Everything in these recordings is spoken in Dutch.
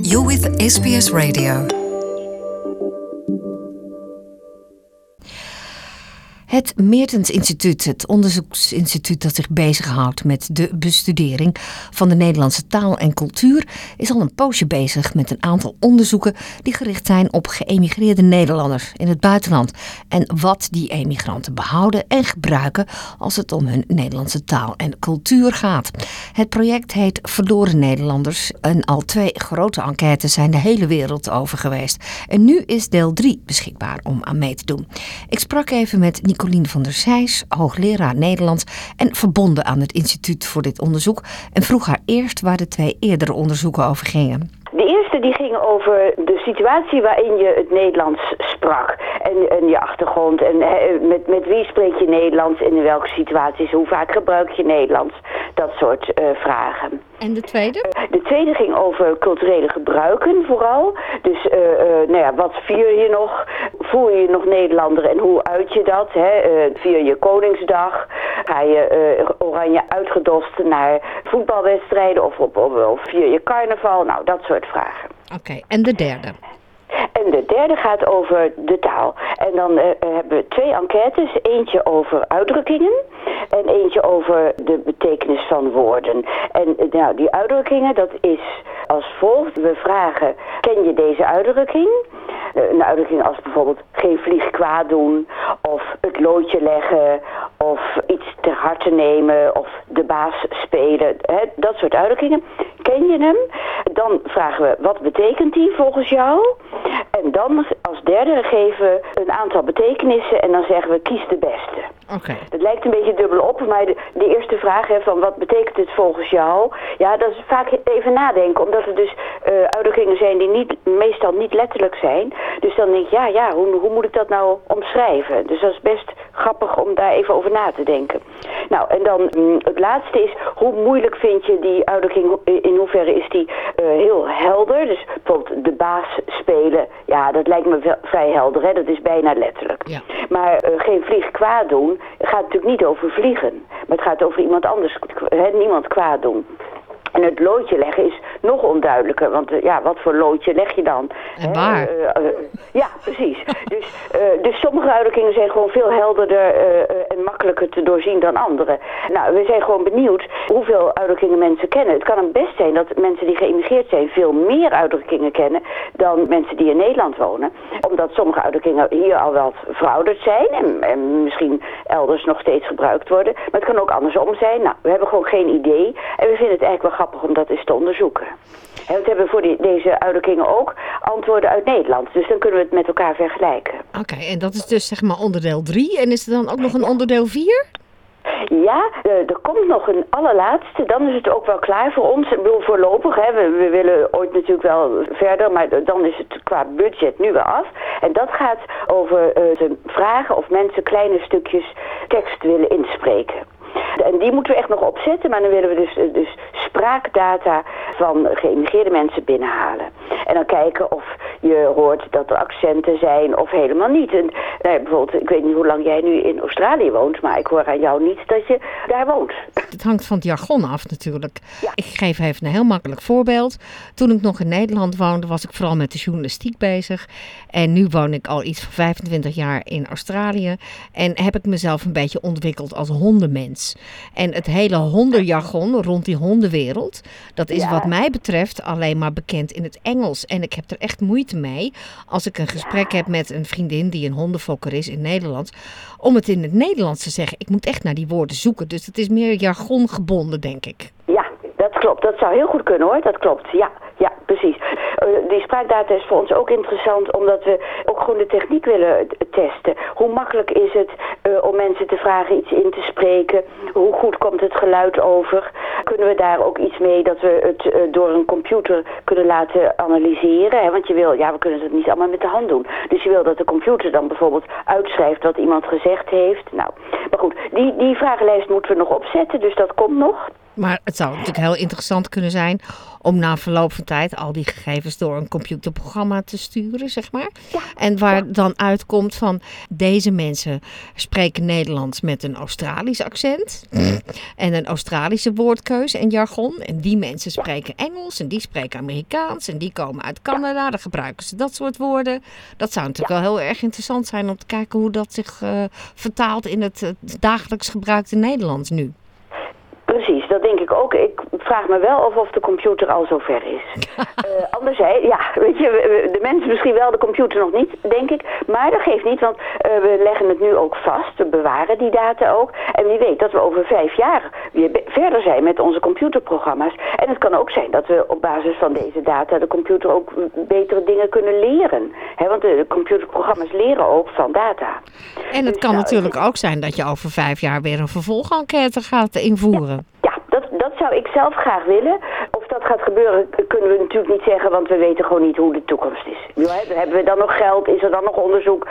You're with SBS Radio. Het Meertens Instituut, het onderzoeksinstituut dat zich bezighoudt met de bestudering van de Nederlandse taal en cultuur, is al een poosje bezig met een aantal onderzoeken die gericht zijn op geëmigreerde Nederlanders in het buitenland en wat die emigranten behouden en gebruiken als het om hun Nederlandse taal en cultuur gaat. Het project heet Verloren Nederlanders en al 2 grote enquêtes zijn de hele wereld over geweest. En nu is deel 3 beschikbaar om aan mee te doen. Ik sprak even met Nicolien van der Zijs, hoogleraar Nederlands en verbonden aan het instituut voor dit onderzoek, en vroeg haar eerst waar de 2 eerdere onderzoeken over gingen. De eerste die ging over de situatie waarin je het Nederlands sprak. En je achtergrond. En met wie spreek je Nederlands en in welke situaties. Hoe vaak gebruik je Nederlands. Dat soort vragen. En de tweede? De tweede ging over culturele gebruiken vooral. Dus wat vier je nog? Voel je je nog Nederlander en hoe uit je dat? Vier je Koningsdag? Ga je oranje uitgedost naar voetbalwedstrijden? Of vier je carnaval? Nou, dat soort vragen. Oké, en de derde? En de derde gaat over de taal. En dan hebben we 2 enquêtes. Eentje over uitdrukkingen en eentje over de betekenis van woorden. En die uitdrukkingen, dat is als volgt. We vragen, ken je deze uitdrukking? Een uitdrukking als bijvoorbeeld geen vlieg kwaad doen, of het loodje leggen, of iets ter harte nemen, of de baas spelen. Dat soort uitdrukkingen. Ken je hem? Dan vragen we, wat betekent die volgens jou? En dan als derde geven we een aantal betekenissen en dan zeggen we, kies de beste. Okay. Dat lijkt een beetje dubbel op, maar de eerste vraag van wat betekent het volgens jou? Ja, dat is vaak even nadenken, omdat er dus uitdrukkingen zijn die meestal niet letterlijk zijn. Dus dan denk je, hoe moet ik dat nou omschrijven? Dus dat is best grappig om daar even over na te denken. Nou, en dan het laatste is, hoe moeilijk vind je die uitdrukking, in hoeverre is die heel helder? Dus bijvoorbeeld de baas spelen, ja, dat lijkt me vrij helder, hè? Dat is bijna letterlijk. Ja. Maar geen vlieg kwaad doen, het gaat natuurlijk niet over vliegen, maar het gaat over iemand anders, niemand kwaad doen. En het loodje leggen is nog onduidelijker, want wat voor loodje leg je dan? En waar? Ja, precies. Dus sommige uitdrukkingen zijn gewoon veel helderder en makkelijker te doorzien dan andere. Nou, we zijn gewoon benieuwd hoeveel uitdrukkingen mensen kennen. Het kan best zijn dat mensen die geïmigreerd zijn veel meer uitdrukkingen kennen dan mensen die in Nederland wonen. Omdat sommige uitdrukkingen hier al wat verouderd zijn en misschien elders nog steeds gebruikt worden. Maar het kan ook andersom zijn. Nou, we hebben gewoon geen idee en we vinden het eigenlijk wel grappig om dat eens te onderzoeken. En we hebben voor deze uitdrukkingen ook antwoorden uit Nederland. Dus dan kunnen we het met elkaar vergelijken. Oké, en dat is dus zeg maar onderdeel 3. En is er dan ook nog een onderdeel 4? Ja, er komt nog een allerlaatste. Dan is het ook wel klaar voor ons. Ik bedoel, voorlopig, we willen ooit natuurlijk wel verder, maar dan is het qua budget nu wel af. En dat gaat over de vragen of mensen kleine stukjes tekst willen inspreken. En die moeten we echt nog opzetten, maar dan willen we dus spraakdata van geïmigreerde mensen binnenhalen. En dan kijken of je hoort dat er accenten zijn of helemaal niet. En, bijvoorbeeld, ik weet niet hoe lang jij nu in Australië woont, maar ik hoor aan jou niet dat je daar woont. Het hangt van het jargon af natuurlijk. Ja. Ik geef even een heel makkelijk voorbeeld. Toen ik nog in Nederland woonde, was ik vooral met de journalistiek bezig. En nu woon ik al iets van 25 jaar in Australië. En heb ik mezelf een beetje ontwikkeld als hondenmens. En het hele hondenjargon rond die hondenwereld, dat is wat mij betreft alleen maar bekend in het Engels. En ik heb er echt moeite mee als ik een gesprek heb met een vriendin die een hondenfokker is in Nederland, om het in het Nederlands te zeggen. Ik moet echt naar die woorden zoeken. Dus het is meer jargongebonden, denk ik. Ja, dat klopt. Dat zou heel goed kunnen hoor. Dat klopt. Ja, precies. Die spraakdata is voor ons ook interessant omdat we ook gewoon de techniek willen testen. Hoe makkelijk is het om mensen te vragen iets in te spreken? Hoe goed komt het geluid over? Kunnen we daar ook iets mee dat we het door een computer kunnen laten analyseren? Hè? Want we kunnen het niet allemaal met de hand doen. Dus je wil dat de computer dan bijvoorbeeld uitschrijft wat iemand gezegd heeft. Nou, maar goed, die vragenlijst moeten we nog opzetten, dus dat komt nog. Maar het zou natuurlijk heel interessant kunnen zijn om na verloop van tijd al die gegevens door een computerprogramma te sturen, zeg maar. Ja, En waar dan uitkomt van deze mensen spreken Nederlands met een Australisch accent en een Australische woordkeus en jargon. En die mensen spreken Engels en die spreken Amerikaans en die komen uit Canada. Dan gebruiken ze dat soort woorden. Dat zou natuurlijk wel heel erg interessant zijn om te kijken hoe dat zich vertaalt in het dagelijks gebruikte Nederlands nu. Precies, dat denk ik ook. Ik vraag me wel of de computer al zover is. Anderzijds, ja, weet je, de mensen misschien wel, de computer nog niet, denk ik. Maar dat geeft niet, want we leggen het nu ook vast. We bewaren die data ook. En wie weet dat we over 5 jaar weer verder zijn met onze computerprogramma's. En het kan ook zijn dat we op basis van deze data de computer ook betere dingen kunnen leren. Want de computerprogramma's leren ook van data. En het kan natuurlijk ook zijn dat je over 5 jaar weer een vervolgenquête gaat invoeren. Ja, dat zou ik zelf graag willen. Of dat gaat gebeuren kunnen we natuurlijk niet zeggen, want we weten gewoon niet hoe de toekomst is. Hebben we dan nog geld? Is er dan nog onderzoek?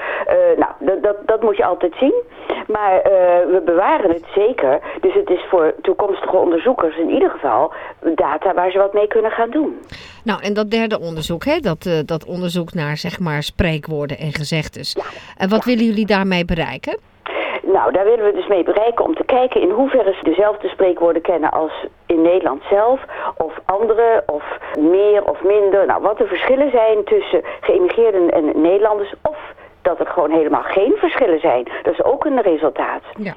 Dat moet je altijd zien. Maar we bewaren het zeker. Dus het is voor toekomstige onderzoekers in ieder geval data waar ze wat mee kunnen gaan doen. Nou, en dat derde onderzoek, dat onderzoek naar zeg maar spreekwoorden en gezegdes. Ja. En wat willen jullie daarmee bereiken? Nou, daar willen we dus mee bereiken om te kijken in hoeverre ze dezelfde spreekwoorden kennen als in Nederland zelf, of andere, of meer of minder. Nou, wat de verschillen zijn tussen geïmmigreerden en Nederlanders, of dat er gewoon helemaal geen verschillen zijn. Dat is ook een resultaat. Ja.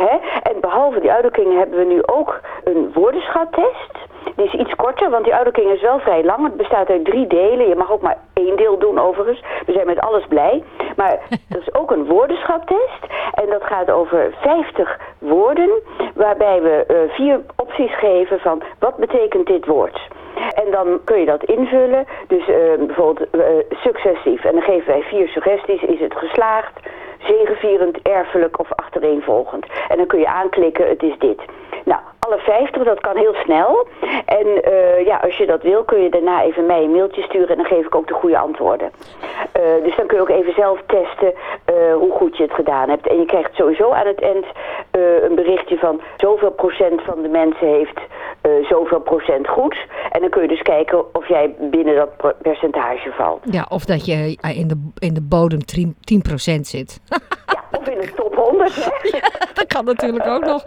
En behalve die uitdrukkingen hebben we nu ook een woordenschattest. Die is iets korter, want die uitdrukking is wel vrij lang. Het bestaat uit 3 delen. Je mag ook maar 1 deel doen overigens. We zijn met alles blij. Maar dat is ook een woordenschattest. En dat gaat over 50 woorden. Waarbij we 4 opties geven van wat betekent dit woord. En dan kun je dat invullen. Dus bijvoorbeeld successief. En dan geven wij 4 suggesties. Is het geslaagd, zegevierend, erfelijk of achtereenvolgend? En dan kun je aanklikken, het is dit. Nou, alle 50, dat kan heel snel. En als je dat wil, kun je daarna even mij een mailtje sturen en dan geef ik ook de goede antwoorden. Dus dan kun je ook even zelf testen hoe goed je het gedaan hebt. En je krijgt sowieso aan het eind een berichtje van zoveel procent van de mensen heeft zoveel procent goed. En dan kun je dus kijken of jij binnen dat percentage valt. Ja, of dat je in de bodem 10% zit. Ja, of in de top 100, hè? Ja, dat kan natuurlijk ook nog.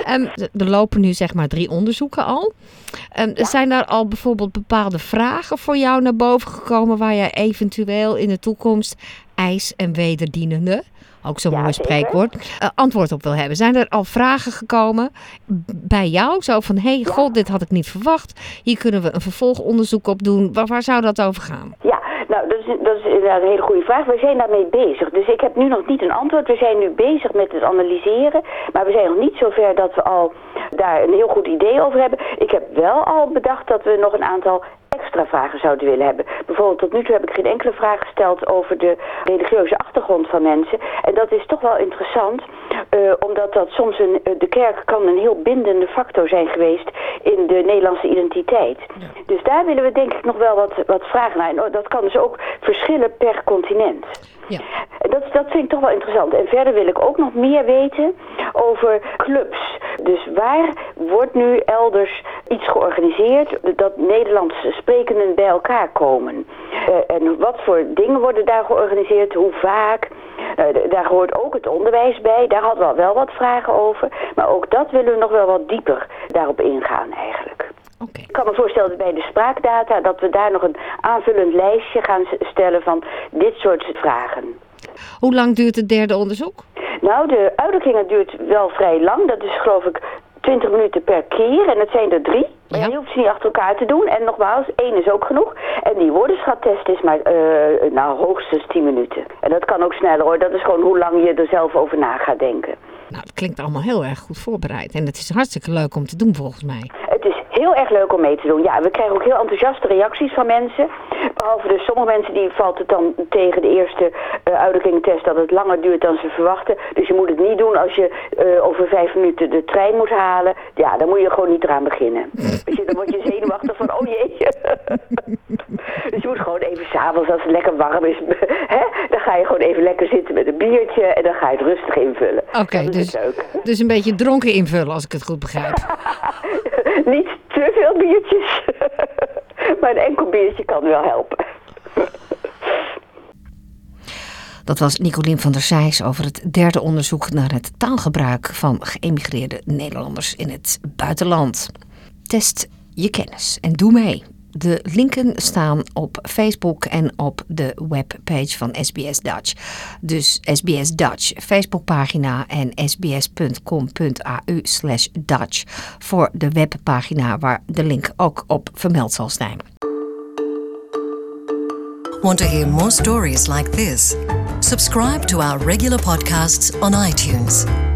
Er lopen nu zeg maar 3 onderzoeken al. Zijn daar al bijvoorbeeld bepaalde vragen voor jou naar boven gekomen waar jij eventueel in de toekomst ijs- en wederdienende, ook zo'n mooi spreekwoord, antwoord op wil hebben? Zijn er al vragen gekomen bij jou? Zo van, god, dit had ik niet verwacht. Hier kunnen we een vervolgonderzoek op doen. Waar zou dat over gaan? Ja, nou, dat is inderdaad een hele goede vraag. We zijn daarmee bezig. Dus ik heb nu nog niet een antwoord. We zijn nu bezig met het analyseren. Maar we zijn nog niet zover dat we al daar een heel goed idee over hebben. Ik heb wel al bedacht dat we nog een aantal extra vragen zouden willen hebben. Bijvoorbeeld tot nu toe heb ik geen enkele vraag gesteld over de religieuze achtergrond van mensen. En dat is toch wel interessant, omdat dat soms de kerk kan een heel bindende factor zijn geweest in de Nederlandse identiteit. Ja. Dus daar willen we denk ik nog wel wat vragen naar. En dat kan dus ook verschillen per continent. Ja. Dat vind ik toch wel interessant. En verder wil ik ook nog meer weten over clubs. Dus waar wordt nu elders iets georganiseerd dat Nederlandse sprekenden bij elkaar komen? En wat voor dingen worden daar georganiseerd? Hoe vaak? Daar hoort ook het onderwijs bij. Daar hadden we al wel wat vragen over. Maar ook dat willen we nog wel wat dieper daarop ingaan eigenlijk. Okay. Ik kan me voorstellen dat bij de spraakdata dat we daar nog een aanvullend lijstje gaan stellen van dit soort vragen. Hoe lang duurt het derde onderzoek? Nou, de uitdrukkingen duurt wel vrij lang. Dat is geloof ik 20 minuten per keer. En dat zijn er 3. Ja. Je hoeft ze niet achter elkaar te doen. En nogmaals, 1 is ook genoeg. En die woordenschattest is maar hoogstens 10 minuten. En dat kan ook sneller hoor. Dat is gewoon hoe lang je er zelf over na gaat denken. Nou, dat klinkt allemaal heel erg goed voorbereid. En het is hartstikke leuk om te doen volgens mij. Het is heel erg leuk om mee te doen. Ja, we krijgen ook heel enthousiaste reacties van mensen. Behalve dus sommige mensen die valt het dan tegen de eerste uitdrukkingentest dat het langer duurt dan ze verwachten. Dus je moet het niet doen als je over 5 minuten de trein moet halen. Ja, dan moet je gewoon niet eraan beginnen. Weet je, dan word je zenuwachtig van, oh jee. Dus je moet gewoon even 's avonds, als het lekker warm is, dan ga je gewoon even lekker zitten met een biertje en dan ga je het rustig invullen. Oké, dus een beetje dronken invullen als ik het goed begrijp. Niet te veel biertjes, maar een enkel biertje kan wel helpen. Dat was Nicolien van der Zijs over het derde onderzoek naar het taalgebruik van geëmigreerde Nederlanders in het buitenland. Test je kennis en doe mee. De linken staan op Facebook en op de webpage van SBS Dutch. Dus SBS Dutch Facebookpagina en sbs.com.au/Dutch voor de webpagina waar de link ook op vermeld zal zijn. Want to hear more stories like this? Subscribe to our regular podcasts on iTunes.